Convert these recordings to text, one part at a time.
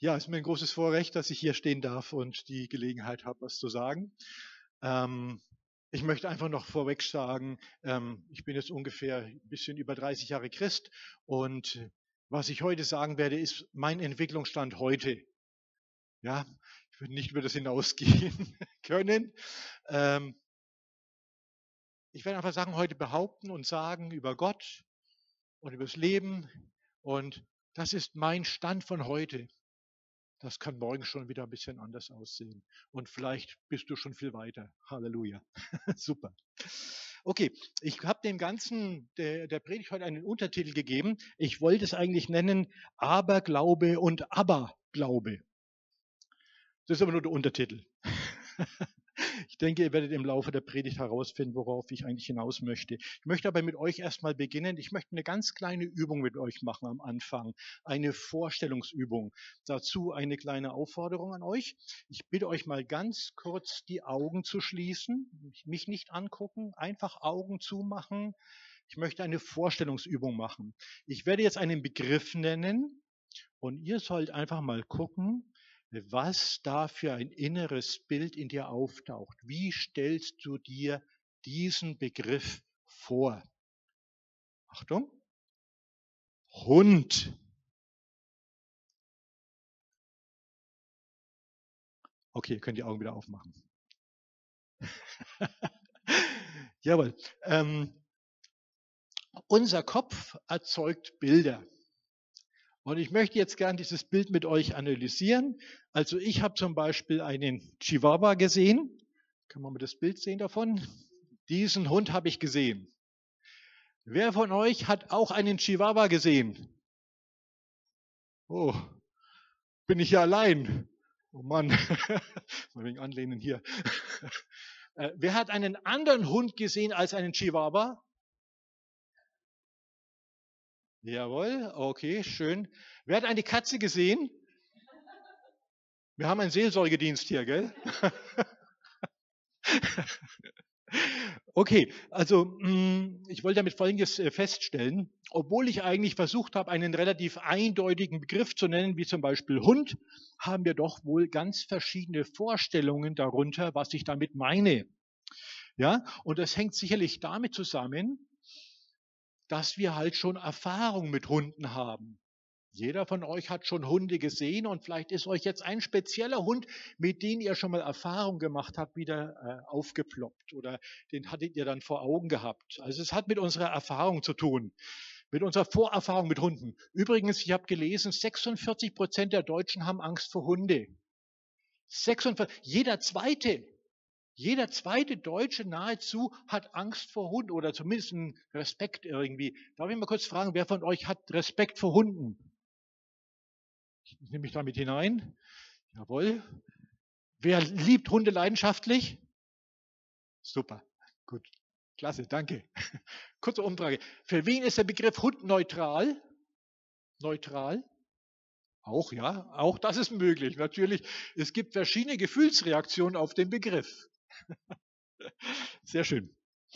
Ja, es ist mir ein großes Vorrecht, dass ich hier stehen darf und die Gelegenheit habe, was zu sagen. Ähm, Ich möchte einfach noch vorweg sagen, ich bin jetzt ungefähr ein bisschen über 30 Jahre Christ und was ich heute sagen werde, ist mein Entwicklungsstand heute. Ja, ich würde nicht über das hinausgehen können. Ähm, Ich werde einfach Sachen heute behaupten und sagen über Gott und über das Leben und das ist mein Stand von heute. Das kann morgen schon wieder ein bisschen anders aussehen. Und vielleicht bist du schon viel weiter. Halleluja. Super. Okay, ich habe dem Ganzen, der Predigt heute einen Untertitel gegeben. Ich wollte es eigentlich nennen Aberglaube und Aberglaube. Das ist aber nur der Untertitel. Ich denke, ihr werdet im Laufe der Predigt herausfinden, worauf ich eigentlich hinaus möchte. Ich möchte aber mit euch erstmal beginnen. Ich möchte eine ganz kleine Übung mit euch machen am Anfang. Eine Vorstellungsübung. Dazu eine kleine Aufforderung an euch. Ich bitte euch mal ganz kurz die Augen zu schließen, mich nicht angucken, einfach Augen zumachen. Ich möchte eine Vorstellungsübung machen. Ich werde jetzt einen Begriff nennen und ihr sollt einfach mal gucken, was da für ein inneres Bild in dir auftaucht. Wie stellst du dir diesen Begriff vor? Achtung, Hund. Okay, ihr könnt die Augen wieder aufmachen. Jawohl. Unser Kopf erzeugt Bilder. Und ich möchte jetzt gern dieses Bild mit euch analysieren. Also ich habe zum Beispiel einen Chihuahua gesehen. Kann man mal das Bild sehen davon? Diesen Hund habe ich gesehen. Wer von euch hat auch einen Chihuahua gesehen? Oh, bin ich hier allein? Oh Mann, mal wegen Anlehnen hier. Wer hat einen anderen Hund gesehen als einen Chihuahua? Jawohl, okay, schön. Wer hat eine Katze gesehen? Wir haben einen Seelsorgedienst hier, gell? Okay, also ich wollte damit Folgendes feststellen. Obwohl ich eigentlich versucht habe, einen relativ eindeutigen Begriff zu nennen, wie zum Beispiel Hund, haben wir doch wohl ganz verschiedene Vorstellungen darunter, was ich damit meine. Ja, und das hängt sicherlich damit zusammen, dass wir halt schon Erfahrung mit Hunden haben. Jeder von euch hat schon Hunde gesehen und vielleicht ist euch jetzt ein spezieller Hund, mit dem ihr schon mal Erfahrung gemacht habt, wieder aufgeploppt oder den hattet ihr dann vor Augen gehabt. Also es hat mit unserer Erfahrung zu tun, mit unserer Vorerfahrung mit Hunden. Übrigens, ich habe gelesen, 46% der Deutschen haben Angst vor Hunde. 46, jeder zweite Deutsche nahezu hat Angst vor Hunden oder zumindest einen Respekt irgendwie. Darf ich mal kurz fragen, wer von euch hat Respekt vor Hunden? Ich nehme mich damit hinein. Jawohl. Wer liebt Hunde leidenschaftlich? Super. Gut. Klasse, danke. Kurze Umfrage. Für wen ist der Begriff Hund neutral? Neutral? Auch, ja. Auch das ist möglich. Natürlich. Es gibt verschiedene Gefühlsreaktionen auf den Begriff. Sehr schön.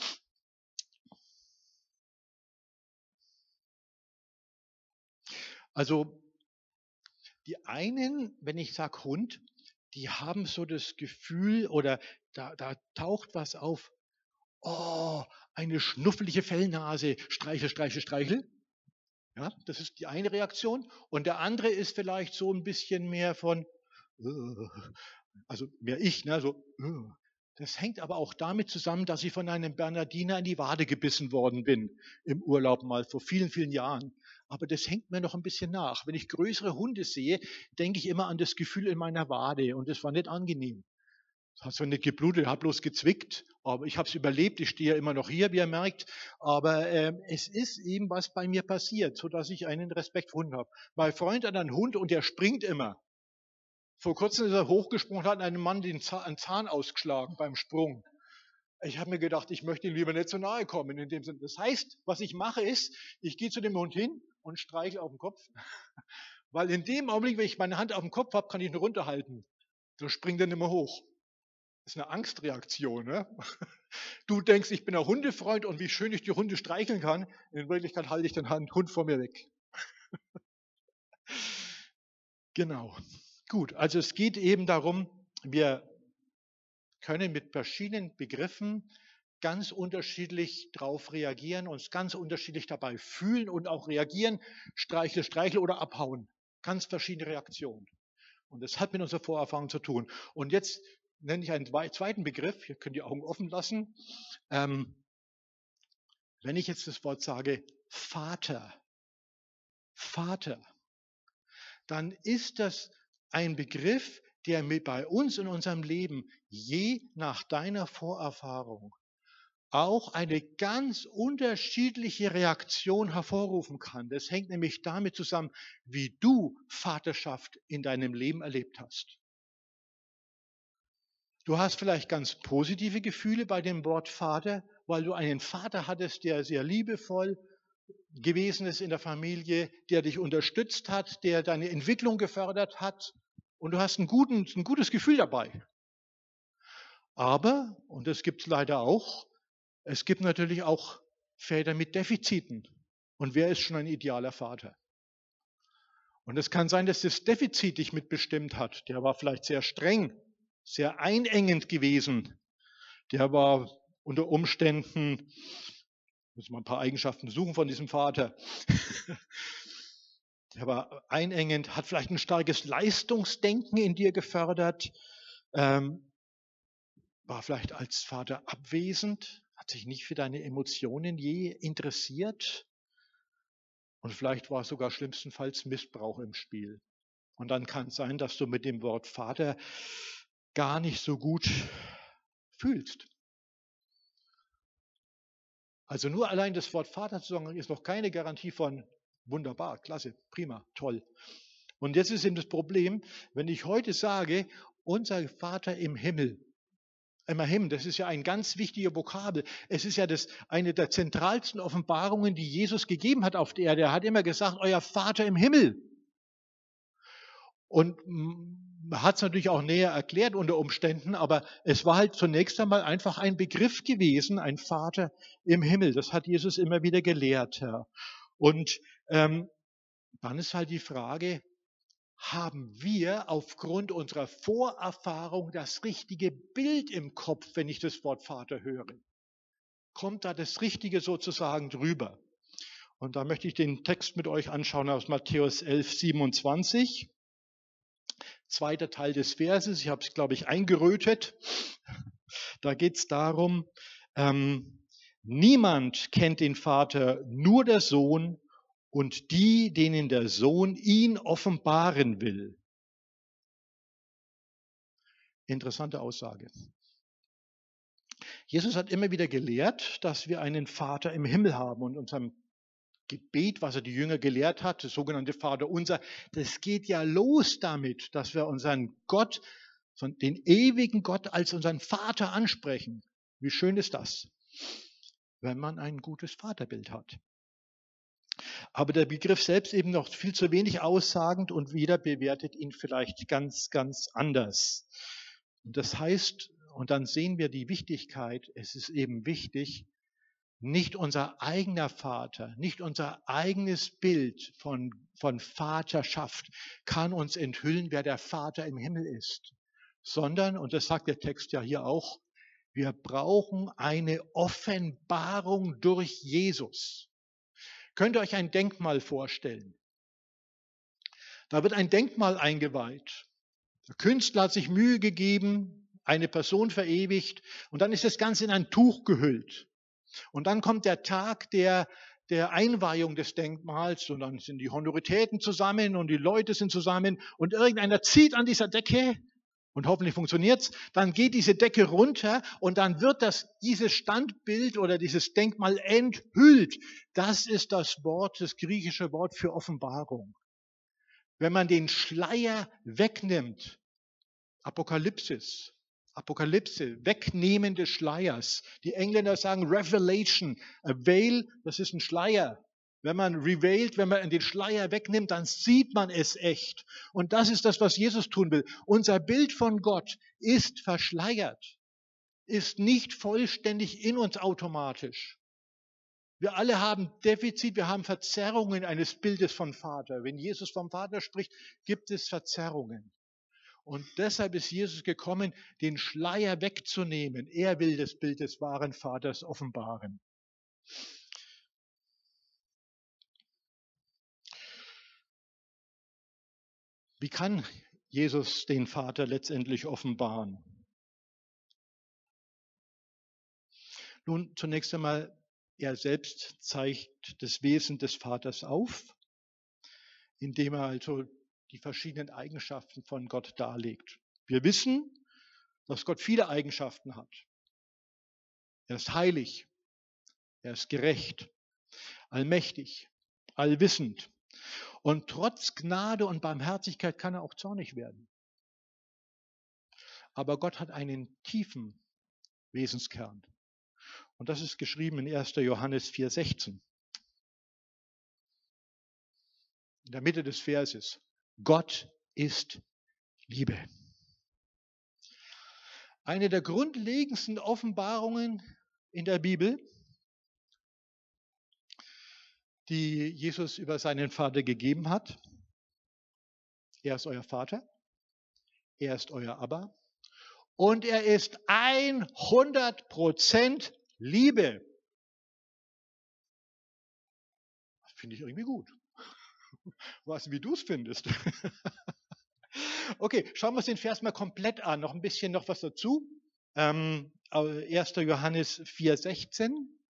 Also, die einen, wenn ich sage Hund, die haben so das Gefühl oder da taucht was auf. Oh, eine schnuffelige Fellnase. Streichel, streichel, streichel. Ja, das ist die eine Reaktion. Und der andere ist vielleicht so ein bisschen mehr von, äh, also mehr ich, ne, so. Das hängt aber auch damit zusammen, dass ich von einem Bernardiner in die Wade gebissen worden bin im Urlaub mal vor vielen, vielen Jahren. Aber das hängt mir noch ein bisschen nach. Wenn ich größere Hunde sehe, denke ich immer an das Gefühl in meiner Wade und das war nicht angenehm. Es hat zwar nicht geblutet, hat bloß gezwickt, aber ich habe es überlebt. Ich stehe ja immer noch hier, wie ihr merkt. Aber es ist eben was bei mir passiert, so dass ich einen Respekt vor Hunden habe. Mein Freund hat einen Hund und der springt immer. Vor kurzem ist er hochgesprungen, hat einem Mann einen Zahn ausgeschlagen beim Sprung. Ich habe mir gedacht, ich möchte ihm lieber nicht so nahe kommen in dem Sinne. Das heißt, was ich mache ist, ich gehe zu dem Hund hin und streiche auf den Kopf. Weil in dem Augenblick, wenn ich meine Hand auf dem Kopf habe, kann ich ihn runterhalten. So springt er nicht mehr hoch. Das ist eine Angstreaktion. Ne? Du denkst, ich bin ein Hundefreund und wie schön ich die Hunde streicheln kann. In Wirklichkeit halte ich den Hund vor mir weg. Genau. Gut, also es geht eben darum, wir können mit verschiedenen Begriffen ganz unterschiedlich darauf reagieren, uns ganz unterschiedlich dabei fühlen und auch reagieren, streichle, streichle oder abhauen. Ganz verschiedene Reaktionen. Und das hat mit unserer Vorerfahrung zu tun. Und jetzt nenne ich einen zweiten Begriff, hier könnt ihr die Augen offen lassen. Wenn ich jetzt das Wort sage, Vater, Vater, dann ist das ein Begriff, der bei uns in unserem Leben je nach deiner Vorerfahrung auch eine ganz unterschiedliche Reaktion hervorrufen kann. Das hängt nämlich damit zusammen, wie du Vaterschaft in deinem Leben erlebt hast. Du hast vielleicht ganz positive Gefühle bei dem Wort Vater, weil du einen Vater hattest, der sehr liebevoll gewesen ist in der Familie, der dich unterstützt hat, der deine Entwicklung gefördert hat und du hast ein gutes Gefühl dabei. Aber, und das gibt es leider auch, es gibt natürlich auch Väter mit Defiziten. Und wer ist schon ein idealer Vater? Und es kann sein, dass das Defizit dich mitbestimmt hat. Der war vielleicht sehr streng, sehr einengend gewesen. Der war unter Umständen, muss man ein paar Eigenschaften suchen von diesem Vater. Der war einengend, hat vielleicht ein starkes Leistungsdenken in dir gefördert, war vielleicht als Vater abwesend, hat sich nicht für deine Emotionen je interessiert und vielleicht war sogar schlimmstenfalls Missbrauch im Spiel. Und dann kann es sein, dass du mit dem Wort Vater gar nicht so gut fühlst. Also nur allein das Wort Vater zu sagen, ist noch keine Garantie von wunderbar, klasse, prima, toll. Und jetzt ist eben das Problem, wenn ich heute sage, unser Vater im Himmel, immerhin, das ist ja ein ganz wichtiger Vokabel. Es ist ja eine der zentralsten Offenbarungen, die Jesus gegeben hat auf der Erde. Er hat immer gesagt, euer Vater im Himmel. Und man hat es natürlich auch näher erklärt unter Umständen, aber es war halt zunächst einmal einfach ein Begriff gewesen, ein Vater im Himmel. Das hat Jesus immer wieder gelehrt. Ja. Und dann ist halt die Frage, haben wir aufgrund unserer Vorerfahrung das richtige Bild im Kopf, wenn ich das Wort Vater höre? Kommt da das Richtige sozusagen drüber? Und da möchte ich den Text mit euch anschauen aus Matthäus 11, 27. Zweiter Teil des Verses, ich habe es, glaube ich, eingerötet. Da geht es darum, niemand kennt den Vater, nur der Sohn und die, denen der Sohn ihn offenbaren will. Interessante Aussage. Jesus hat immer wieder gelehrt, dass wir einen Vater im Himmel haben und unserem Gebet, was er die Jünger gelehrt hat, das sogenannte Vaterunser, das geht ja los damit, dass wir unseren Gott, den ewigen Gott als unseren Vater ansprechen. Wie schön ist das, wenn man ein gutes Vaterbild hat. Aber der Begriff selbst eben noch viel zu wenig aussagend und jeder bewertet ihn vielleicht ganz, ganz anders. Und das heißt, und dann sehen wir die Wichtigkeit, es ist eben wichtig, nicht unser eigener Vater, nicht unser eigenes Bild von Vaterschaft kann uns enthüllen, wer der Vater im Himmel ist, sondern, und das sagt der Text ja hier auch, wir brauchen eine Offenbarung durch Jesus. Könnt ihr euch ein Denkmal vorstellen? Da wird ein Denkmal eingeweiht. Der Künstler hat sich Mühe gegeben, eine Person verewigt und dann ist das Ganze in ein Tuch gehüllt. Und dann kommt der Tag der Einweihung des Denkmals und dann sind die Honoritäten zusammen und die Leute sind zusammen und irgendeiner zieht an dieser Decke und hoffentlich funktioniert's. Dann geht diese Decke runter und dann wird dieses Standbild oder dieses Denkmal enthüllt. Das ist das griechische Wort für Offenbarung. Wenn man den Schleier wegnimmt, Apokalypse, Wegnehmen des Schleiers. Die Engländer sagen Revelation. A veil, das ist ein Schleier. Wenn man revealed, wenn man den Schleier wegnimmt, dann sieht man es echt. Und das ist das, was Jesus tun will. Unser Bild von Gott ist verschleiert, ist nicht vollständig in uns automatisch. Wir alle haben Defizit, wir haben Verzerrungen eines Bildes vom Vater. Wenn Jesus vom Vater spricht, gibt es Verzerrungen. Und deshalb ist Jesus gekommen, den Schleier wegzunehmen. Er will das Bild des wahren Vaters offenbaren. Wie kann Jesus den Vater letztendlich offenbaren? Nun, zunächst einmal, er selbst zeigt das Wesen des Vaters auf, indem er also die verschiedenen Eigenschaften von Gott darlegt. Wir wissen, dass Gott viele Eigenschaften hat. Er ist heilig, er ist gerecht, allmächtig, allwissend. Und trotz Gnade und Barmherzigkeit kann er auch zornig werden. Aber Gott hat einen tiefen Wesenskern. Und das ist geschrieben in 1. Johannes 4,16. In der Mitte des Verses. Gott ist Liebe. Eine der grundlegendsten Offenbarungen in der Bibel, die Jesus über seinen Vater gegeben hat. Er ist euer Vater. Er ist euer Abba. Und er ist 100% Liebe. Das finde ich irgendwie gut. Was, wie du es findest. Okay, schauen wir uns den Vers mal komplett an. Noch ein bisschen noch was dazu. 1. Johannes 4,16.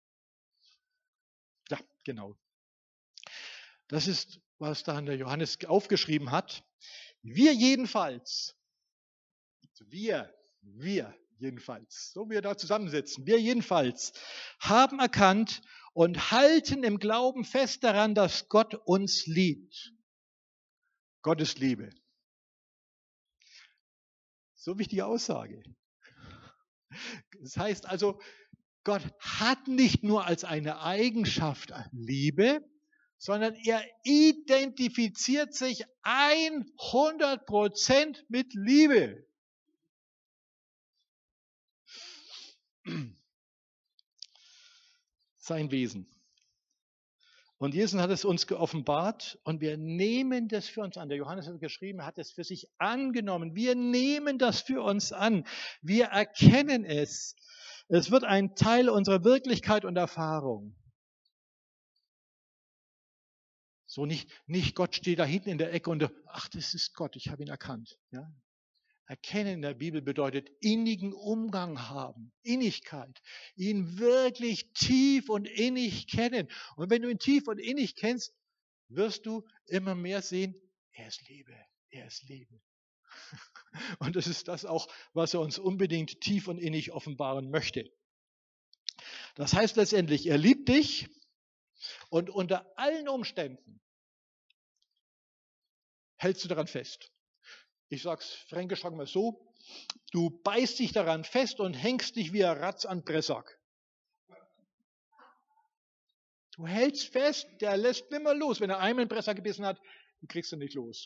Ja, genau. Das ist, was da der Johannes aufgeschrieben hat. Wir jedenfalls, so wir jedenfalls, so wir da zusammensitzen, wir jedenfalls haben erkannt und halten im Glauben fest daran, dass Gott uns liebt. Gottes Liebe. So wichtige Aussage. Das heißt also, Gott hat nicht nur als eine Eigenschaft Liebe, sondern er identifiziert sich 100% mit Liebe. Sein Wesen. Und Jesus hat es uns geoffenbart und wir nehmen das für uns an. Der Johannes hat geschrieben, er hat es für sich angenommen. Wir nehmen das für uns an. Wir erkennen es. Es wird ein Teil unserer Wirklichkeit und Erfahrung. So nicht Gott steht da hinten in der Ecke und ach, das ist Gott, ich habe ihn erkannt. Ja? Erkennen in der Bibel bedeutet innigen Umgang haben, Innigkeit, ihn wirklich tief und innig kennen. Und wenn du ihn tief und innig kennst, wirst du immer mehr sehen, er ist Liebe, er ist Liebe. Und das ist das auch, was er uns unbedingt tief und innig offenbaren möchte. Das heißt letztendlich, er liebt dich und unter allen Umständen hältst du daran fest. Ich sage es fränkisch, sagen wir so, du beißt dich daran fest und hängst dich wie ein Ratz an Pressack. Du hältst fest, der lässt nimmer los. Wenn er einmal einen Pressack gebissen hat, du kriegst ihn nicht los.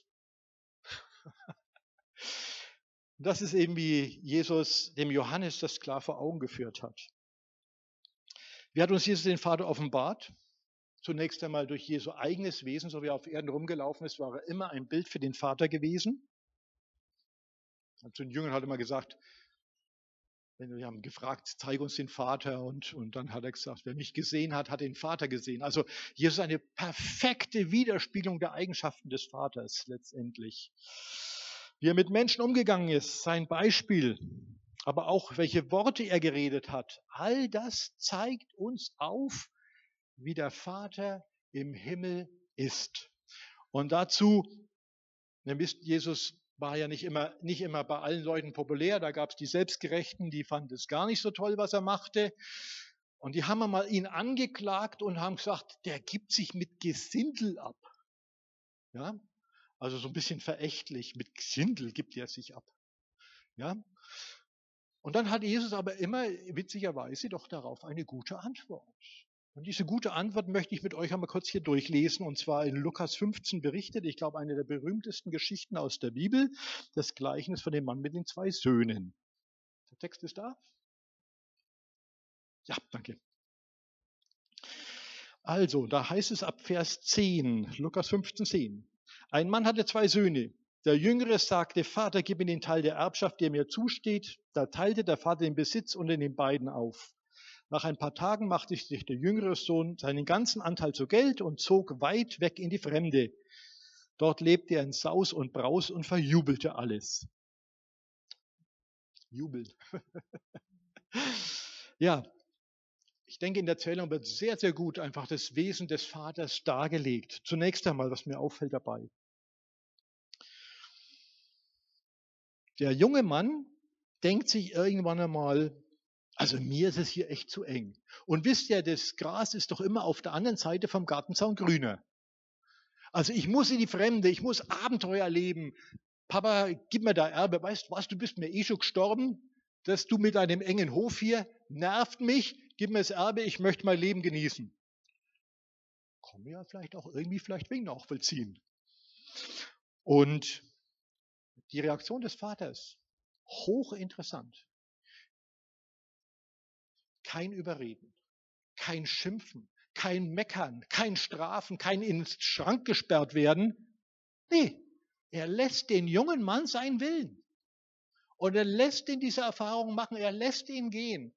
Das ist eben, wie Jesus dem Johannes das klar vor Augen geführt hat. Wie hat uns Jesus den Vater offenbart? Zunächst einmal durch Jesu eigenes Wesen, so wie er auf Erden rumgelaufen ist, war er immer ein Bild für den Vater gewesen. Und zu den Jüngern hat er immer gesagt, wenn wir haben gefragt, zeig uns den Vater und dann hat er gesagt, wer mich gesehen hat, hat den Vater gesehen. Also Jesus ist eine perfekte Widerspiegelung der Eigenschaften des Vaters letztendlich. Wie er mit Menschen umgegangen ist, sein Beispiel, aber auch welche Worte er geredet hat, all das zeigt uns auf, wie der Vater im Himmel ist. Und dazu, ihr wisst, Jesus war ja nicht immer bei allen Leuten populär. Da gab es die Selbstgerechten, die fanden es gar nicht so toll, was er machte. Und die haben mal ihn angeklagt und haben gesagt, der gibt sich mit Gesindel ab. Ja? Also so ein bisschen verächtlich, mit Gesindel gibt er sich ab. Ja? Und dann hat Jesus aber immer witzigerweise doch darauf eine gute Antwort. Und diese gute Antwort möchte ich mit euch einmal kurz hier durchlesen, und zwar in Lukas 15 berichtet, ich glaube, eine der berühmtesten Geschichten aus der Bibel, das Gleichnis von dem Mann mit den 2 Söhnen. Der Text ist da? Ja, danke. Also, da heißt es ab Vers 10, Lukas 15, 10. Ein Mann hatte 2 Söhne. Der Jüngere sagte, Vater, gib mir den Teil der Erbschaft, der mir zusteht. Da teilte der Vater den Besitz unter den beiden auf. Nach ein paar Tagen machte sich der jüngere Sohn seinen ganzen Anteil zu Geld und zog weit weg in die Fremde. Dort lebte er in Saus und Braus und verjubelte alles. Jubeln. Ja, ich denke, in der Erzählung wird sehr, sehr gut einfach das Wesen des Vaters dargelegt. Zunächst einmal, was mir auffällt dabei. Der junge Mann denkt sich irgendwann einmal, also mir ist es hier echt zu eng. Und wisst ihr, das Gras ist doch immer auf der anderen Seite vom Gartenzaun grüner. Also ich muss in die Fremde, ich muss Abenteuer erleben. Papa, gib mir da Erbe. Weißt du was, du bist mir eh schon gestorben. Dass du mit deinem engen Hof hier nervt mich. Gib mir das Erbe, ich möchte mein Leben genießen. Kann mir ja vielleicht auch irgendwie wegen nachvollziehen. Und die Reaktion des Vaters, hochinteressant. Kein Überreden, kein Schimpfen, kein Meckern, kein Strafen, kein ins Schrank gesperrt werden. Nee, er lässt den jungen Mann seinen Willen. Und er lässt ihn diese Erfahrung machen, er lässt ihn gehen.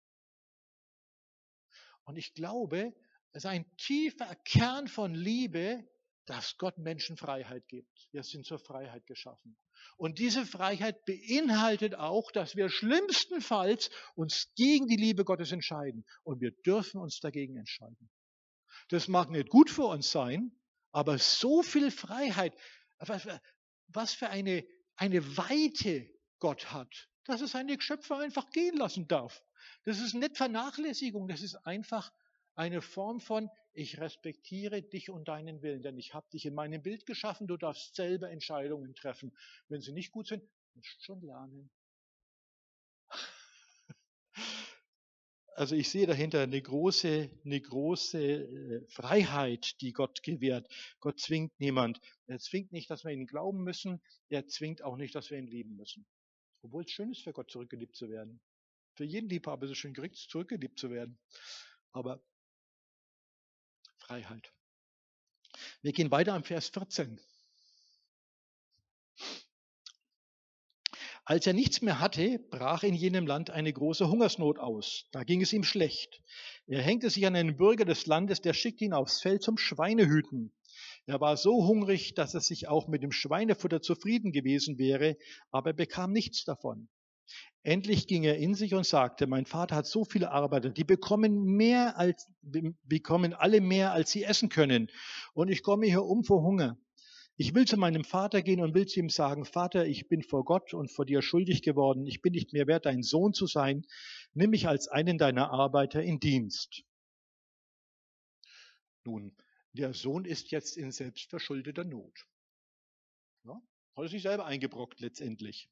Und ich glaube, es ist ein tiefer Kern von Liebe, dass Gott Menschen Freiheit gibt. Wir sind zur Freiheit geschaffen. Und diese Freiheit beinhaltet auch, dass wir schlimmstenfalls uns gegen die Liebe Gottes entscheiden. Und wir dürfen uns dagegen entscheiden. Das mag nicht gut für uns sein, aber so viel Freiheit, was für eine Weite Gott hat, dass er seine Geschöpfe einfach gehen lassen darf. Das ist nicht Vernachlässigung, das ist einfach eine Form von, ich respektiere dich und deinen Willen, denn ich habe dich in meinem Bild geschaffen, du darfst selber Entscheidungen treffen. Wenn sie nicht gut sind, musst du schon lernen. Also ich sehe dahinter eine große Freiheit, die Gott gewährt. Gott zwingt niemand. Er zwingt nicht, dass wir ihn glauben müssen. Er zwingt auch nicht, dass wir ihn lieben müssen. Obwohl es schön ist, für Gott zurückgeliebt zu werden. Für jeden Liebhaber ist es schön, zurückgeliebt zu werden. Aber Freiheit. Wir gehen weiter am Vers 14. Als er nichts mehr hatte, brach in jenem Land eine große Hungersnot aus. Da ging es ihm schlecht. Er hängte sich an einen Bürger des Landes, der schickte ihn aufs Feld zum Schweinehüten. Er war so hungrig, dass er sich auch mit dem Schweinefutter zufrieden gewesen wäre, aber er bekam nichts davon. Endlich ging er in sich und sagte, mein Vater hat so viele Arbeiter, die bekommen alle mehr, als sie essen können. Und ich komme hier um vor Hunger. Ich will zu meinem Vater gehen und will zu ihm sagen, Vater, ich bin vor Gott und vor dir schuldig geworden. Ich bin nicht mehr wert, dein Sohn zu sein. Nimm mich als einen deiner Arbeiter in Dienst. Nun, der Sohn ist jetzt in selbstverschuldeter Not. Ja, hat er sich selber eingebrockt letztendlich.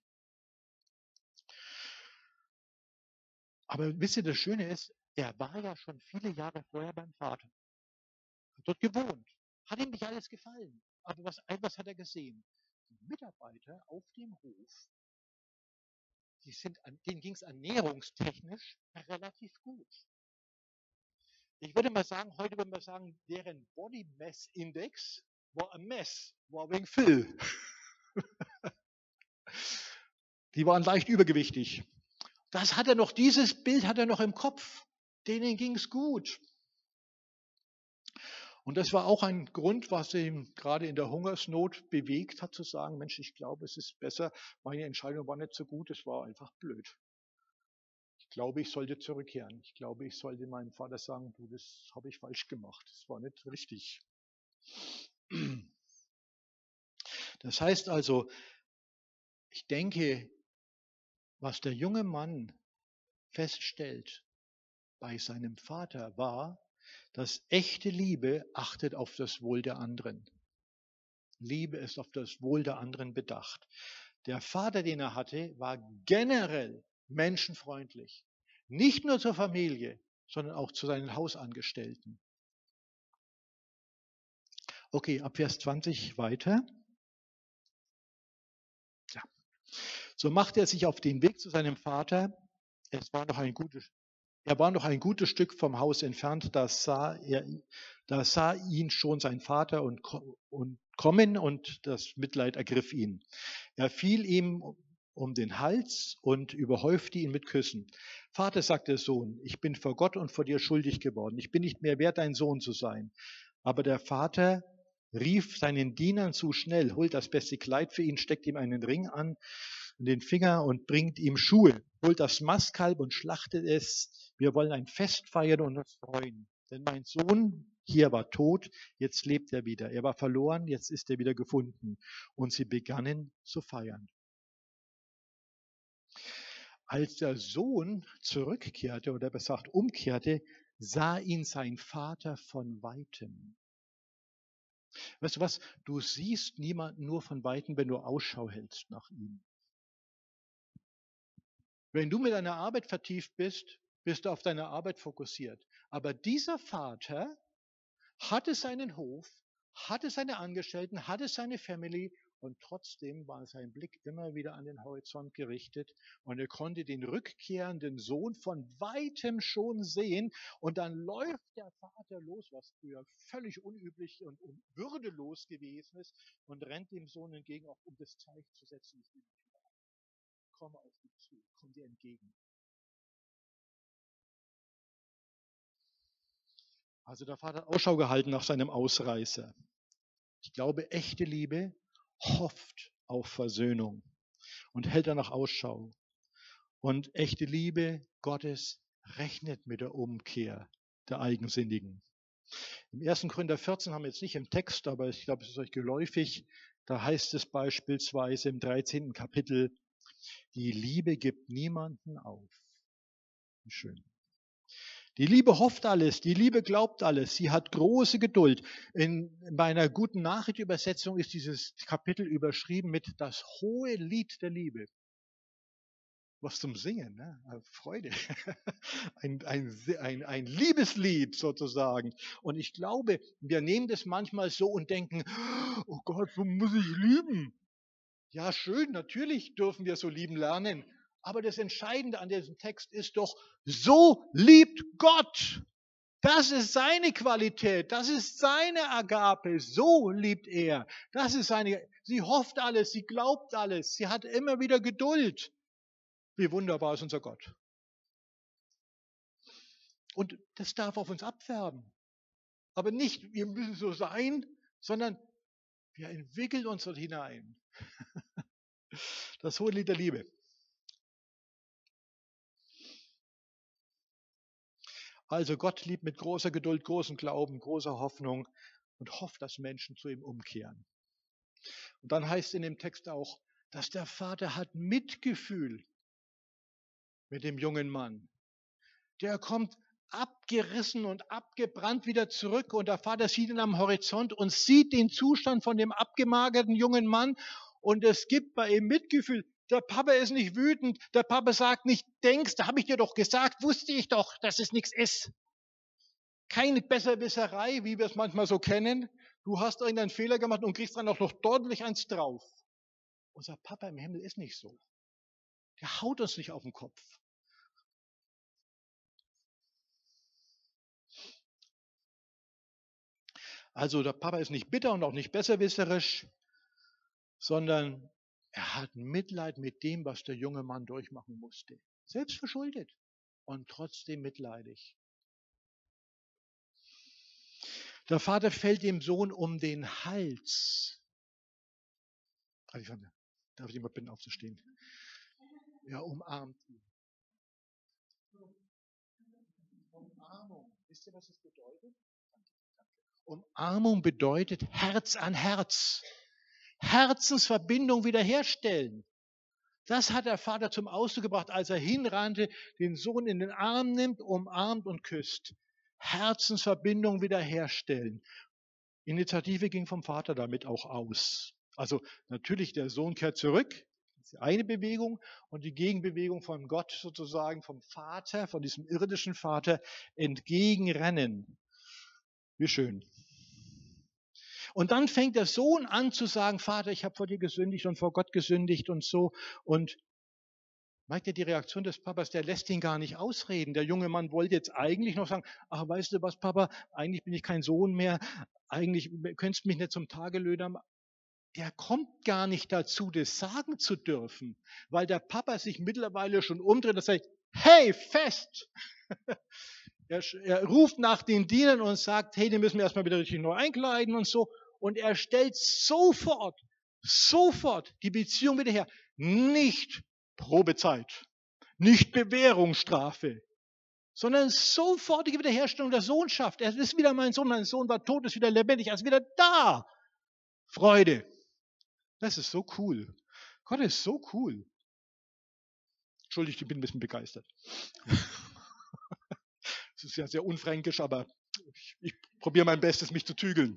Aber wisst ihr, das Schöne ist, er war ja schon viele Jahre vorher beim Vater. Hat dort gewohnt. Hat ihm nicht alles gefallen. Aber etwas hat er gesehen. Die Mitarbeiter auf dem Hof, denen ging es ernährungstechnisch relativ gut. Ich würde mal sagen, heute würde man sagen, deren Body Mass Index war ein Mess, war wegen Phil. Die waren leicht übergewichtig. Dieses Bild hat er noch im Kopf. Denen ging es gut. Und das war auch ein Grund, was ihn gerade in der Hungersnot bewegt hat, zu sagen, Mensch, ich glaube, es ist besser, meine Entscheidung war nicht so gut, es war einfach blöd. Ich glaube, ich sollte zurückkehren. Ich glaube, ich sollte meinem Vater sagen, du, das habe ich falsch gemacht, das war nicht richtig. Das heißt also, ich denke, was der junge Mann feststellt bei seinem Vater war, dass echte Liebe achtet auf das Wohl der anderen. Liebe ist auf das Wohl der anderen bedacht. Der Vater, den er hatte, war generell menschenfreundlich. Nicht nur zur Familie, sondern auch zu seinen Hausangestellten. Okay, ab Vers 20 weiter. Ja. So machte er sich auf den Weg zu seinem Vater. Es war noch ein gutes Er war noch ein gutes Stück vom Haus entfernt, da sah ihn schon sein Vater und kommen und das Mitleid ergriff ihn. Er fiel ihm um den Hals und überhäufte ihn mit Küssen. Vater, sagte der Sohn, ich bin vor Gott und vor dir schuldig geworden. Ich bin nicht mehr wert, dein Sohn zu sein. Aber der Vater rief seinen Dienern zu, schnell, holt das beste Kleid für ihn, steckt ihm einen Ring an den Finger und bringt ihm Schuhe. Holt das Mastkalb und schlachtet es. Wir wollen ein Fest feiern und uns freuen. Denn mein Sohn hier war tot, jetzt lebt er wieder. Er war verloren, jetzt ist er wieder gefunden. Und sie begannen zu feiern. Als der Sohn zurückkehrte, oder besser gesagt umkehrte, sah ihn sein Vater von Weitem. Weißt du was? Du siehst niemanden nur von Weitem, wenn du Ausschau hältst nach ihm. Wenn du mit deiner Arbeit vertieft bist, bist du auf deine Arbeit fokussiert. Aber dieser Vater hatte seinen Hof, hatte seine Angestellten, hatte seine Family und trotzdem war sein Blick immer wieder an den Horizont gerichtet und er konnte den rückkehrenden Sohn von weitem schon sehen und dann läuft der Vater los, was früher völlig unüblich und würdelos gewesen ist und rennt dem Sohn entgegen, auch um das Zeichen zu setzen, ich will dich wieder an. Komme auf dich zu, komm dir entgegen. Also der Vater hat Ausschau gehalten nach seinem Ausreißer. Ich glaube, echte Liebe hofft auf Versöhnung und hält danach Ausschau. Und echte Liebe Gottes rechnet mit der Umkehr der Eigensinnigen. Im 1. Korinther 14 haben wir jetzt nicht im Text, aber ich glaube, es ist euch geläufig. Da heißt es beispielsweise im 13. Kapitel, die Liebe gibt niemanden auf. Schön. Die Liebe hofft alles, die Liebe glaubt alles, sie hat große Geduld. In meiner guten Nachricht-Übersetzung ist dieses Kapitel überschrieben mit das hohe Lied der Liebe. Was zum Singen, ne? Freude. Ein Liebeslied sozusagen. Und ich glaube, wir nehmen das manchmal so und denken, oh Gott, so muss ich lieben. Ja, schön, natürlich dürfen wir so lieben lernen. Aber das Entscheidende an diesem Text ist doch, so liebt Gott. Das ist seine Qualität, das ist seine Agape, so liebt er. Sie hofft alles, sie glaubt alles, sie hat immer wieder Geduld. Wie wunderbar ist unser Gott. Und das darf auf uns abfärben. Aber nicht, wir müssen so sein, sondern wir entwickeln uns dort hinein. Das hohe Lied der Liebe. Also Gott liebt mit großer Geduld, großem Glauben, großer Hoffnung und hofft, dass Menschen zu ihm umkehren. Und dann heißt in dem Text auch, dass der Vater hat Mitgefühl mit dem jungen Mann. Der kommt abgerissen und abgebrannt wieder zurück und der Vater sieht ihn am Horizont und sieht den Zustand von dem abgemagerten jungen Mann und es gibt bei ihm Mitgefühl. Der Papa ist nicht wütend, der Papa sagt nicht, denkst, da habe ich dir doch gesagt, wusste ich doch, dass es nichts ist. Keine Besserwisserei, wie wir es manchmal so kennen. Du hast irgendeinen Fehler gemacht und kriegst dann auch noch deutlich eins drauf. Unser Papa im Himmel ist nicht so. Der haut uns nicht auf den Kopf. Also der Papa ist nicht bitter und auch nicht besserwisserisch, sondern er hat Mitleid mit dem, was der junge Mann durchmachen musste. Selbst verschuldet und trotzdem mitleidig. Der Vater fällt dem Sohn um den Hals. Darf ich ihn mal bitten, aufzustehen? Ja, umarmt ihn. Umarmung. Wisst ihr, was es bedeutet? Umarmung bedeutet Herz an Herz. Herzensverbindung wiederherstellen. Das hat der Vater zum Ausdruck gebracht, als er hinrannte, den Sohn in den Arm nimmt, umarmt und küsst. Herzensverbindung wiederherstellen. Initiative ging vom Vater damit auch aus. Also natürlich, der Sohn kehrt zurück, das ist die eine Bewegung, und die Gegenbewegung von Gott sozusagen, vom Vater, von diesem irdischen Vater, entgegenrennen. Wie schön. Und dann fängt der Sohn an zu sagen, Vater, ich habe vor dir gesündigt und vor Gott gesündigt und so. Und Merkt ihr die Reaktion des Papas? Der lässt ihn gar nicht ausreden. Der junge Mann wollte jetzt eigentlich noch sagen, ach, weißt du was, Papa, eigentlich bin ich kein Sohn mehr, eigentlich könntest du mich nicht zum Tagelöhner machen. Der kommt gar nicht dazu, das sagen zu dürfen, weil der Papa sich mittlerweile schon umdreht und sagt, hey, fest! Er ruft nach den Dienern und sagt, hey, die müssen wir erstmal wieder richtig neu einkleiden und so. Und er stellt sofort die Beziehung wieder her. Nicht Probezeit, nicht Bewährungsstrafe, sondern sofortige Wiederherstellung der Sohnschaft. Er ist wieder mein Sohn war tot, ist wieder lebendig, er ist wieder da. Freude. Das ist so cool. Gott ist so cool. Entschuldigt, ich bin ein bisschen begeistert. Das ist ja sehr unfränkisch, aber ich probiere mein Bestes, mich zu zügeln.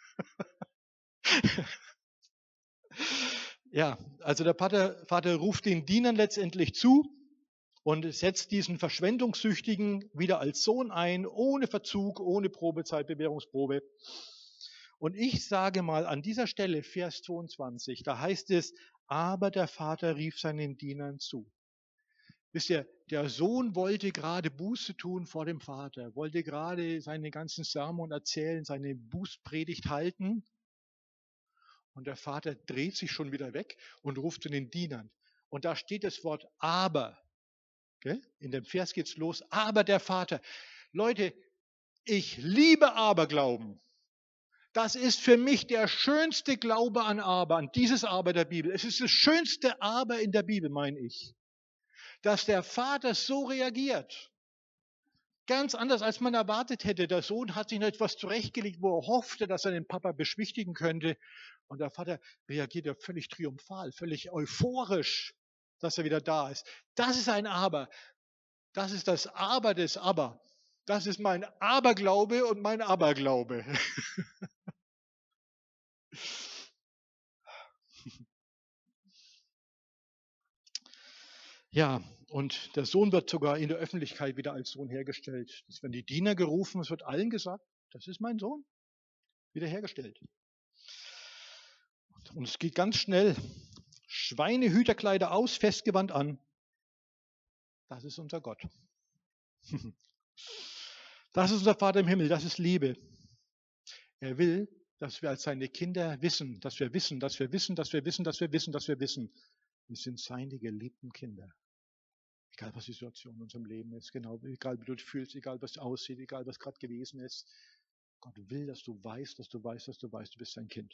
Ja, also der Vater ruft den Dienern letztendlich zu und setzt diesen Verschwendungssüchtigen wieder als Sohn ein, ohne Verzug, ohne Probezeit, Bewährungsprobe. Und ich sage mal an dieser Stelle, Vers 22, da heißt es, aber der Vater rief seinen Dienern zu. Wisst ihr, der Sohn wollte gerade Buße tun vor dem Vater, wollte gerade seine ganzen Sermon erzählen, seine Bußpredigt halten. Und der Vater dreht sich schon wieder weg und ruft zu den Dienern. Und da steht das Wort aber. Okay? In dem Vers geht's los. Aber der Vater. Leute, ich liebe Aberglauben. Das ist für mich der schönste Glaube an Aber, an dieses Aber der Bibel. Es ist das schönste Aber in der Bibel, meine ich. Dass der Vater so reagiert. Ganz anders, als man erwartet hätte. Der Sohn hat sich noch etwas zurechtgelegt, wo er hoffte, dass er den Papa beschwichtigen könnte. Und der Vater reagiert ja völlig triumphal, völlig euphorisch, dass er wieder da ist. Das ist ein Aber. Das ist das Aber des Aber. Das ist mein Aberglaube und mein Aberglaube. Ja, und der Sohn wird sogar in der Öffentlichkeit wieder als Sohn hergestellt. Es werden die Diener gerufen, es wird allen gesagt, das ist mein Sohn, wiederhergestellt. Und es geht ganz schnell. Schweinehüterkleider aus, Festgewand an. Das ist unser Gott. Das ist unser Vater im Himmel, das ist Liebe. Er will, dass wir als seine Kinder wissen, dass wir wissen, dass wir wissen, dass wir wissen, dass wir wissen, dass wir wissen. Wir sind seine geliebten Kinder. Egal, was die Situation in unserem Leben ist, genau, egal wie du dich fühlst, egal was aussieht, egal was gerade gewesen ist. Gott will, dass du weißt, dass du weißt, dass du weißt, du bist sein Kind.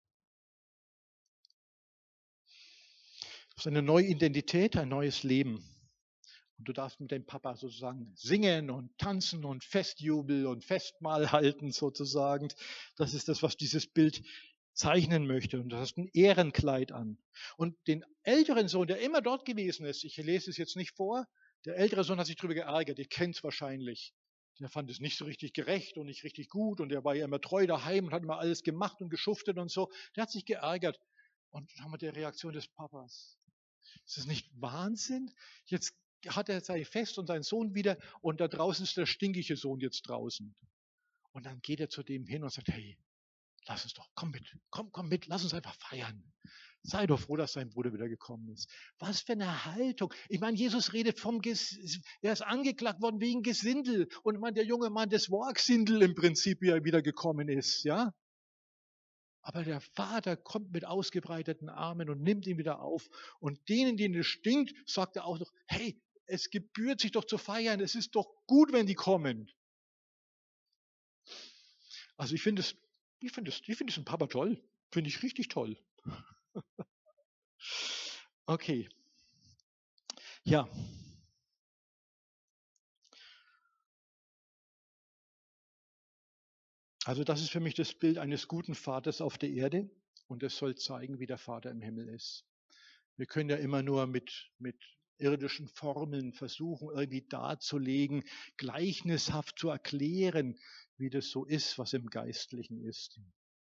Das ist eine neue Identität, ein neues Leben. Und du darfst mit dem Papa sozusagen singen und tanzen und Festjubel und Festmahl halten sozusagen. Das ist das, was dieses Bild zeichnen möchte. Und du hast ein Ehrenkleid an. Und den älteren Sohn, der immer dort gewesen ist, ich lese es jetzt nicht vor, der ältere Sohn hat sich darüber geärgert, ihr kennt es wahrscheinlich. Der fand es nicht so richtig gerecht und nicht richtig gut und der war ja immer treu daheim und hat immer alles gemacht und geschuftet und so. Der hat sich geärgert. Und dann haben wir die Reaktion des Papas. Ist das nicht Wahnsinn? Jetzt hat er sein Fest und seinen Sohn wieder und da draußen ist der stinkige Sohn jetzt draußen. Und dann geht er zu dem hin und sagt, hey, lass uns doch, komm mit, komm mit, lass uns einfach feiern. Sei doch froh, dass sein Bruder wieder gekommen ist. Was für eine Haltung. Ich meine, Jesus redet er ist angeklagt worden wegen Gesindel. Und ich meine, der junge Mann, das war Gesindel im Prinzip, wie er wieder gekommen ist, ja. Aber der Vater kommt mit ausgebreiteten Armen und nimmt ihn wieder auf. Und denen, denen es stinkt, sagt er auch noch, hey, es gebührt sich doch zu feiern. Es ist doch gut, wenn die kommen. Also ich finde diesen Papa toll. Finde ich richtig toll. Okay. Ja. Also das ist für mich das Bild eines guten Vaters auf der Erde. Und es soll zeigen, wie der Vater im Himmel ist. Wir können ja immer nur mit irdischen Formeln versuchen, irgendwie darzulegen, gleichnishaft zu erklären, wie das so ist, was im Geistlichen ist.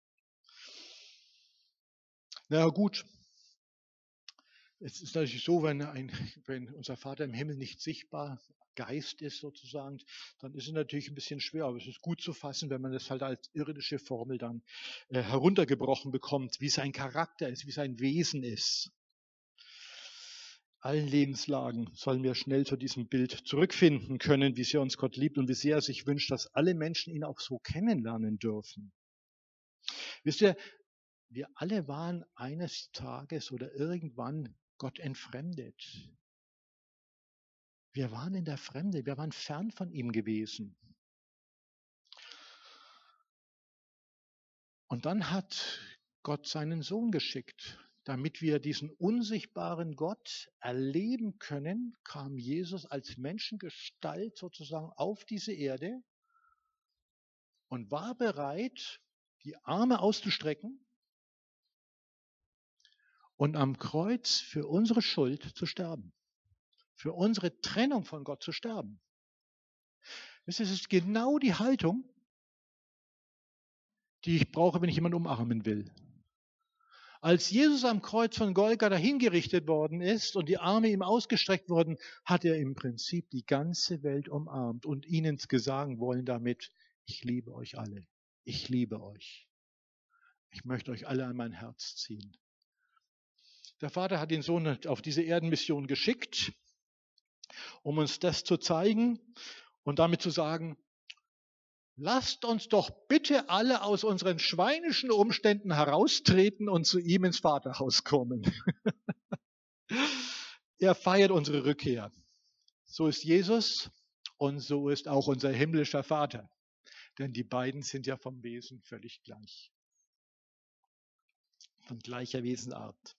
Na gut, es ist natürlich so, wenn unser Vater im Himmel nicht sichtbar Geist ist sozusagen, dann ist es natürlich ein bisschen schwer, aber es ist gut zu fassen, wenn man das halt als irdische Formel dann heruntergebrochen bekommt, wie sein Charakter ist, wie sein Wesen ist. allen Lebenslagen sollen wir schnell zu diesem Bild zurückfinden können, wie sehr uns Gott liebt und wie sehr er sich wünscht, dass alle Menschen ihn auch so kennenlernen dürfen. Wisst ihr, wir alle waren eines Tages oder irgendwann Gott entfremdet. Wir waren in der Fremde, wir waren fern von ihm gewesen. Und dann hat Gott seinen Sohn geschickt. Damit wir diesen unsichtbaren Gott erleben können, kam Jesus als Menschengestalt sozusagen auf diese Erde und war bereit, die Arme auszustrecken und am Kreuz für unsere Schuld zu sterben, für unsere Trennung von Gott zu sterben. Es ist genau die Haltung, die ich brauche, wenn ich jemanden umarmen will. Als Jesus am Kreuz von Golgatha hingerichtet worden ist und die Arme ihm ausgestreckt wurden, hat er im Prinzip die ganze Welt umarmt und ihnen gesagt wollen damit, ich liebe euch alle, ich liebe euch. Ich möchte euch alle an mein Herz ziehen. Der Vater hat den Sohn auf diese Erdenmission geschickt, um uns das zu zeigen und damit zu sagen, lasst uns doch bitte alle aus unseren schweinischen Umständen heraustreten und zu ihm ins Vaterhaus kommen. Er feiert unsere Rückkehr. So ist Jesus und so ist auch unser himmlischer Vater. Denn die beiden sind ja vom Wesen völlig gleich. Von gleicher Wesenart.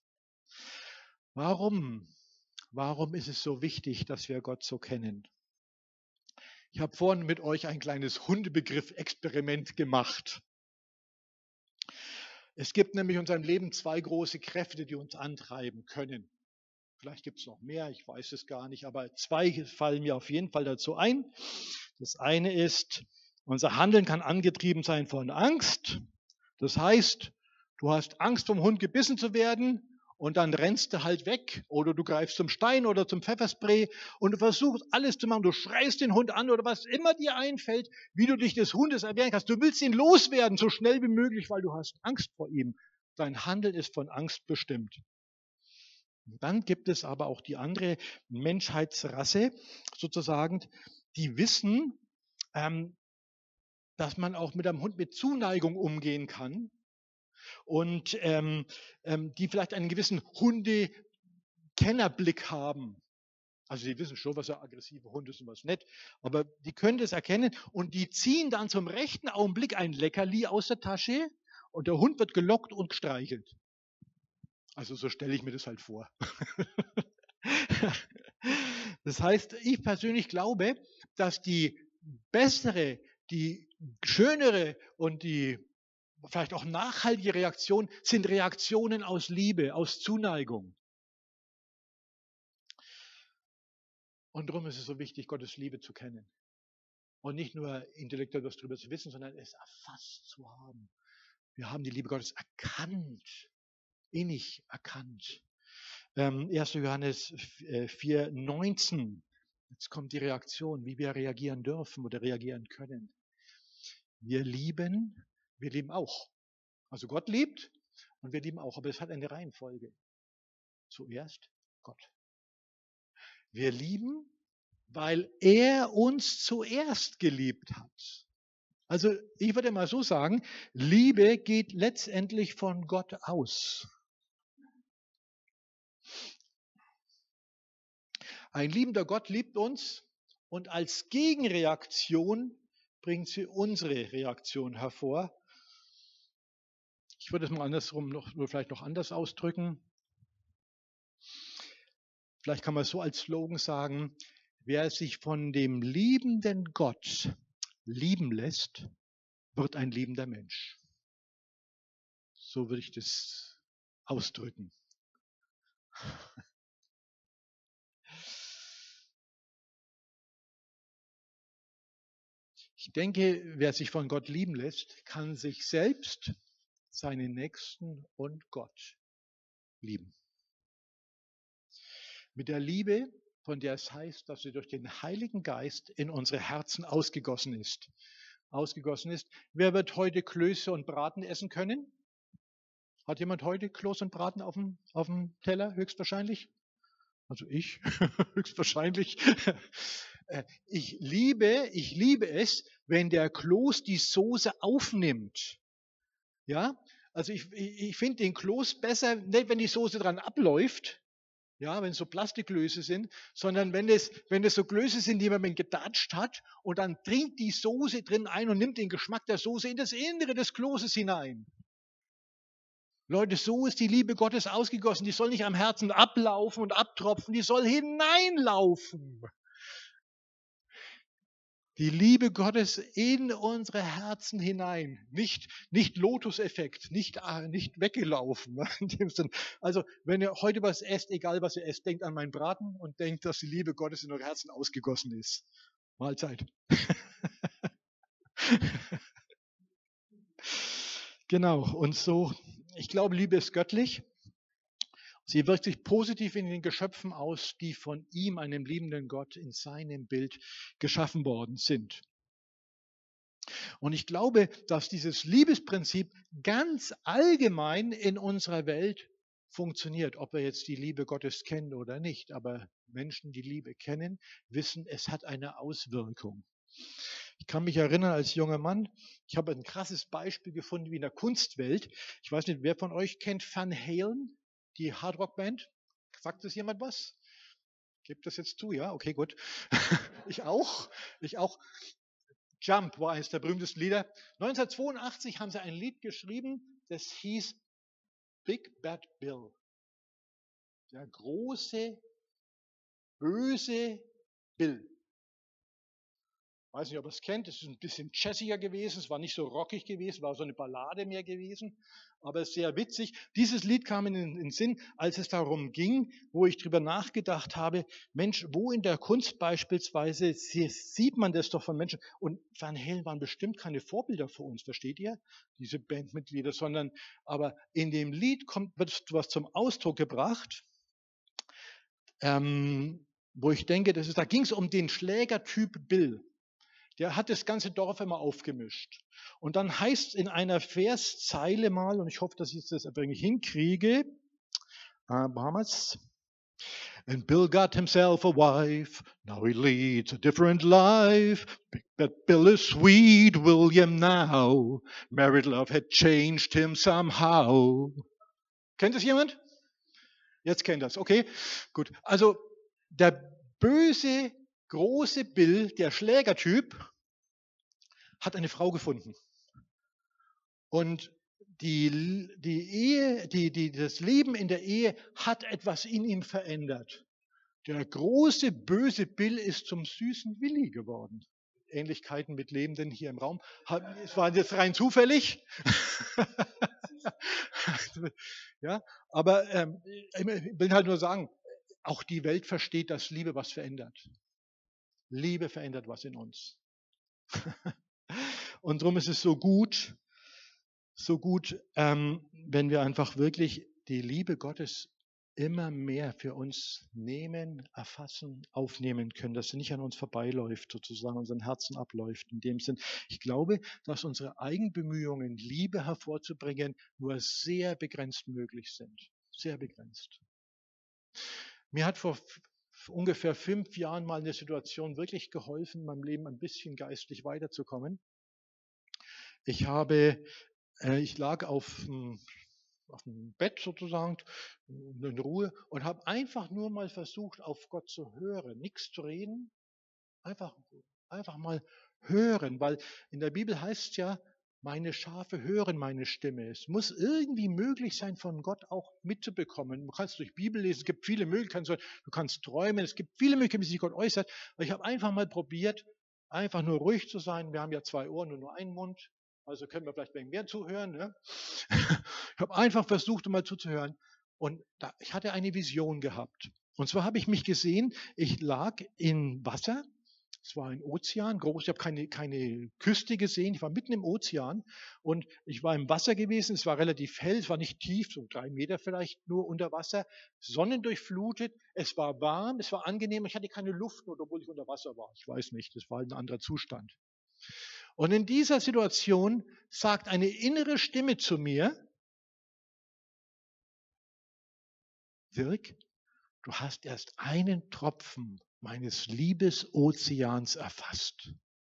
Warum ist es so wichtig, dass wir Gott so kennen? Ich habe vorhin mit euch ein kleines Hundebegriff-Experiment gemacht. Es gibt nämlich in unserem Leben zwei große Kräfte, die uns antreiben können. Vielleicht gibt es noch mehr, ich weiß es gar nicht, aber zwei fallen mir auf jeden Fall dazu ein. Das eine ist, unser Handeln kann angetrieben sein von Angst. Das heißt, du hast Angst, vom Hund gebissen zu werden und dann rennst du halt weg oder du greifst zum Stein oder zum Pfefferspray und du versuchst alles zu machen. Du schreist den Hund an oder was immer dir einfällt, wie du dich des Hundes erwehren kannst. Du willst ihn loswerden, so schnell wie möglich, weil du hast Angst vor ihm. Dein Handeln ist von Angst bestimmt. Und dann gibt es aber auch die andere Menschheitsrasse, sozusagen, die wissen, dass man auch mit einem Hund mit Zuneigung umgehen kann und die vielleicht einen gewissen Hundekennerblick haben. Also die wissen schon, was ein aggressiver Hund ist und was nicht, aber die können das erkennen und die ziehen dann zum rechten Augenblick ein Leckerli aus der Tasche und der Hund wird gelockt und gestreichelt. Also so stelle ich mir das halt vor. Das heißt, ich persönlich glaube, dass die bessere, die schönere und die vielleicht auch nachhaltige Reaktion sind Reaktionen aus Liebe, aus Zuneigung. Und darum ist es so wichtig, Gottes Liebe zu kennen. Und nicht nur intellektuell was darüber zu wissen, sondern es erfasst zu haben. Wir haben die Liebe Gottes erkannt, innig erkannt. 1. Johannes 4,19. Jetzt kommt die Reaktion, wie wir reagieren dürfen oder reagieren können. Wir lieben auch. Also Gott liebt und wir lieben auch, aber es hat eine Reihenfolge. Zuerst Gott. Wir lieben, weil er uns zuerst geliebt hat. Also ich würde mal so sagen, Liebe geht letztendlich von Gott aus. Ein liebender Gott liebt uns und als Gegenreaktion bringt sie unsere Reaktion hervor. Ich würde es mal andersrum vielleicht noch anders ausdrücken. Vielleicht kann man so als Slogan sagen, wer sich von dem liebenden Gott lieben lässt, wird ein liebender Mensch. So würde ich das ausdrücken. Ich denke, wer sich von Gott lieben lässt, kann sich selbst, seinen Nächsten und Gott lieben. Mit der Liebe, von der es heißt, dass sie durch den Heiligen Geist in unsere Herzen ausgegossen ist. Wer wird heute Klöße und Braten essen können? Hat jemand heute Kloß und Braten auf dem Teller? Höchstwahrscheinlich. Also ich, höchstwahrscheinlich. Ich liebe es, wenn der Kloß die Soße aufnimmt. Ja, also ich finde den Kloß besser, nicht wenn die Soße dran abläuft, ja, wenn es so Plastikklöße sind, sondern wenn es so Klöße sind, die man gedatscht hat und dann trinkt die Soße drin ein und nimmt den Geschmack der Soße in das Innere des Kloßes hinein. Leute, so ist die Liebe Gottes ausgegossen. Die soll nicht am Herzen ablaufen und abtropfen, die soll hineinlaufen. Die Liebe Gottes in unsere Herzen hinein. Nicht Lotus-Effekt, nicht weggelaufen. In dem Sinn. Also, wenn ihr heute was esst, egal was ihr esst, denkt an meinen Braten und denkt, dass die Liebe Gottes in eure Herzen ausgegossen ist. Mahlzeit. Genau. Und so, ich glaube, Liebe ist göttlich. Sie wirkt sich positiv in den Geschöpfen aus, die von ihm, einem liebenden Gott, in seinem Bild geschaffen worden sind. Und ich glaube, dass dieses Liebesprinzip ganz allgemein in unserer Welt funktioniert, ob wir jetzt die Liebe Gottes kennen oder nicht. Aber Menschen, die Liebe kennen, wissen, es hat eine Auswirkung. Ich kann mich erinnern, als junger Mann, ich habe ein krasses Beispiel gefunden wie in der Kunstwelt. Ich weiß nicht, wer von euch kennt Van Halen, die Hardrock-Band? Sagt das jemand was? Gebt das jetzt zu, ja? Okay, gut. Ich auch. Jump war eines der berühmtesten Lieder. 1982 haben sie ein Lied geschrieben, das hieß Big Bad Bill. Der große, böse Bill. Ich weiß nicht, ob ihr es kennt, es ist ein bisschen jazziger gewesen, es war nicht so rockig gewesen, war so eine Ballade mehr gewesen, aber sehr witzig. Dieses Lied kam in den Sinn, als es darum ging, wo ich drüber nachgedacht habe, Mensch, wo in der Kunst beispielsweise sieht man das doch von Menschen, und Van Halen waren bestimmt keine Vorbilder für uns, versteht ihr, diese Bandmitglieder, sondern, aber in dem Lied wird was zum Ausdruck gebracht, wo ich denke, da ging es um den Schlägertyp Bill. Der hat das ganze Dorf immer aufgemischt. Und dann heißt es in einer Verszeile mal, und ich hoffe, dass ich das irgendwie hinkriege, Bahamas. And Bill got himself a wife, now he leads a different life. But Bill is sweet, William now. Married love had changed him somehow. Kennt das jemand? Jetzt kennt das, okay, gut. Also der böse, große Bill, der Schlägertyp, hat eine Frau gefunden. Und das Leben in der Ehe hat etwas in ihm verändert. Der große, böse Bill ist zum süßen Willi geworden. Ähnlichkeiten mit Lebenden hier im Raum. Es war jetzt rein zufällig. Ja, aber ich will halt nur sagen, auch die Welt versteht, dass Liebe was verändert. Liebe verändert was in uns. Und darum ist es so gut, wenn wir einfach wirklich die Liebe Gottes immer mehr für uns nehmen, erfassen, aufnehmen können, dass sie nicht an uns vorbeiläuft, sozusagen unseren Herzen abläuft. In dem Sinn, ich glaube, dass unsere Eigenbemühungen, Liebe hervorzubringen, nur sehr begrenzt möglich sind. Sehr begrenzt. Mir hat vor ungefähr 5 Jahren mal eine Situation wirklich geholfen, in meinem Leben ein bisschen geistlich weiterzukommen. Ich lag auf dem Bett sozusagen in Ruhe und habe einfach nur mal versucht, auf Gott zu hören, nichts zu reden, einfach mal hören, weil in der Bibel heißt es ja, meine Schafe hören meine Stimme. Es muss irgendwie möglich sein, von Gott auch mitzubekommen. Du kannst durch Bibel lesen, es gibt viele Möglichkeiten, du kannst träumen, es gibt viele Möglichkeiten, wie sich Gott äußert. Aber ich habe einfach mal probiert, einfach nur ruhig zu sein. Wir haben ja 2 Ohren und nur einen Mund. Also können wir vielleicht wegen mehr zuhören. Ne? Ich habe einfach versucht, mal zuzuhören. Und ich hatte eine Vision gehabt. Und zwar habe ich mich gesehen, ich lag in Wasser. Es war ein Ozean, groß. Ich habe keine Küste gesehen. Ich war mitten im Ozean und ich war im Wasser gewesen. Es war relativ hell, es war nicht tief, so 3 Meter vielleicht nur unter Wasser. Sonnendurchflutet. Es war warm, es war angenehm. Ich hatte keine Luftnot, obwohl ich unter Wasser war. Ich weiß nicht, das war ein anderer Zustand. Und in dieser Situation sagt eine innere Stimme zu mir, Dirk, du hast erst einen Tropfen meines Liebesozeans erfasst.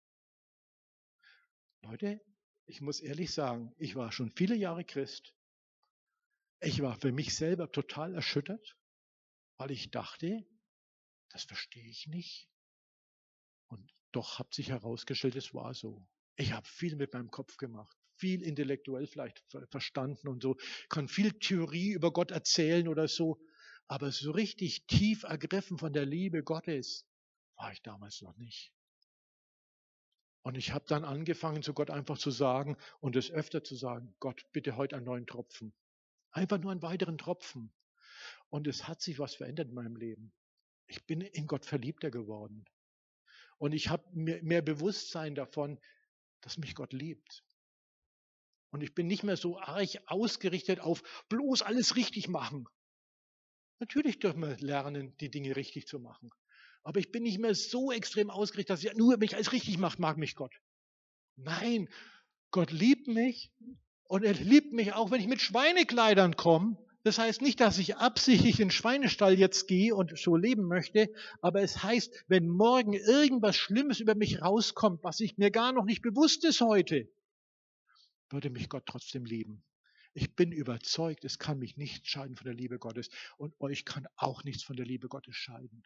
Leute, ich muss ehrlich sagen, ich war schon viele Jahre Christ. Ich war für mich selber total erschüttert, weil ich dachte, das verstehe ich nicht. Und doch hat sich herausgestellt, es war so. Ich habe viel mit meinem Kopf gemacht, viel intellektuell vielleicht verstanden und so, kann viel Theorie über Gott erzählen oder so, aber so richtig tief ergriffen von der Liebe Gottes war ich damals noch nicht. Und ich habe dann angefangen, zu Gott einfach zu sagen und es öfter zu sagen, Gott, bitte heute einen neuen Tropfen. Einfach nur einen weiteren Tropfen. Und es hat sich was verändert in meinem Leben. Ich bin in Gott verliebter geworden. Und ich habe mehr Bewusstsein davon, dass mich Gott liebt. Und ich bin nicht mehr so arg ausgerichtet auf bloß alles richtig machen. Natürlich dürfen wir lernen, die Dinge richtig zu machen. Aber ich bin nicht mehr so extrem ausgerichtet, dass ich nur, wenn ich alles richtig mache, mag mich Gott. Nein, Gott liebt mich und er liebt mich auch, wenn ich mit Schweinekleidern komme. Das heißt nicht, dass ich absichtlich in den Schweinestall jetzt gehe und so leben möchte, aber es heißt, wenn morgen irgendwas Schlimmes über mich rauskommt, was ich mir gar noch nicht bewusst ist heute, würde mich Gott trotzdem lieben. Ich bin überzeugt, es kann mich nicht scheiden von der Liebe Gottes und euch kann auch nichts von der Liebe Gottes scheiden.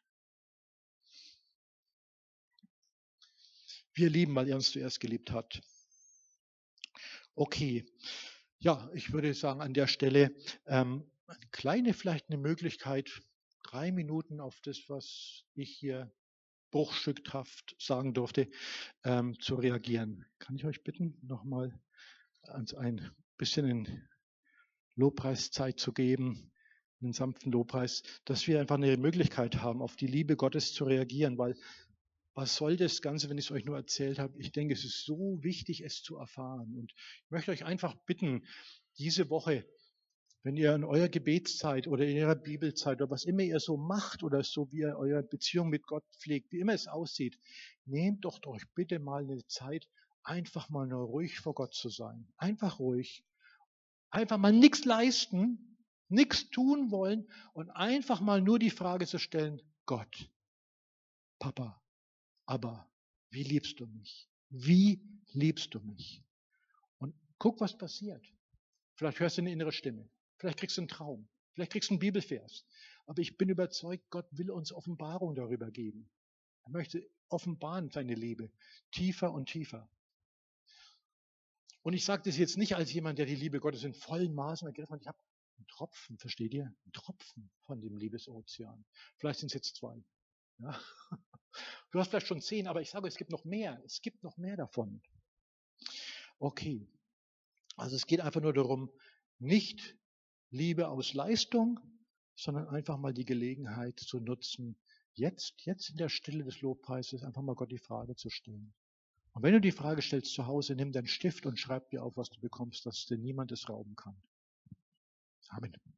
Wir lieben, weil er uns zuerst geliebt hat. Okay, ja, ich würde sagen an der Stelle eine kleine vielleicht eine Möglichkeit, 3 Minuten auf das, was ich hier bruchstückhaft sagen durfte, zu reagieren. Kann ich euch bitten, nochmal uns ein bisschen in Lobpreiszeit zu geben, einen sanften Lobpreis, dass wir einfach eine Möglichkeit haben, auf die Liebe Gottes zu reagieren, weil was soll das Ganze, wenn ich es euch nur erzählt habe? Ich denke, es ist so wichtig, es zu erfahren. Und ich möchte euch einfach bitten, diese Woche, wenn ihr in eurer Gebetszeit oder in ihrer Bibelzeit oder was immer ihr so macht oder so, wie ihr eure Beziehung mit Gott pflegt, wie immer es aussieht, nehmt doch euch bitte mal eine Zeit, einfach mal nur ruhig vor Gott zu sein. Einfach ruhig. Einfach mal nichts leisten, nichts tun wollen und einfach mal nur die Frage zu stellen, Gott, Papa, aber wie liebst du mich? Wie liebst du mich? Und guck, was passiert. Vielleicht hörst du eine innere Stimme. Vielleicht kriegst du einen Traum. Vielleicht kriegst du einen Bibelvers. Aber ich bin überzeugt, Gott will uns Offenbarung darüber geben. Er möchte offenbaren seine Liebe. Tiefer und tiefer. Und ich sage das jetzt nicht als jemand, der die Liebe Gottes in vollen Maßen ergriffen hat. Ich habe einen Tropfen, versteht ihr? Einen Tropfen von dem Liebesozean. Vielleicht sind es jetzt 2. Ja? Du hast vielleicht schon 10, aber ich sage, es gibt noch mehr. Es gibt noch mehr davon. Okay. Also es geht einfach nur darum, nicht Liebe aus Leistung, sondern einfach mal die Gelegenheit zu nutzen, jetzt in der Stille des Lobpreises einfach mal Gott die Frage zu stellen. Und wenn du die Frage stellst zu Hause, nimm deinen Stift und schreib dir auf, was du bekommst, dass dir niemand es rauben kann. Amen.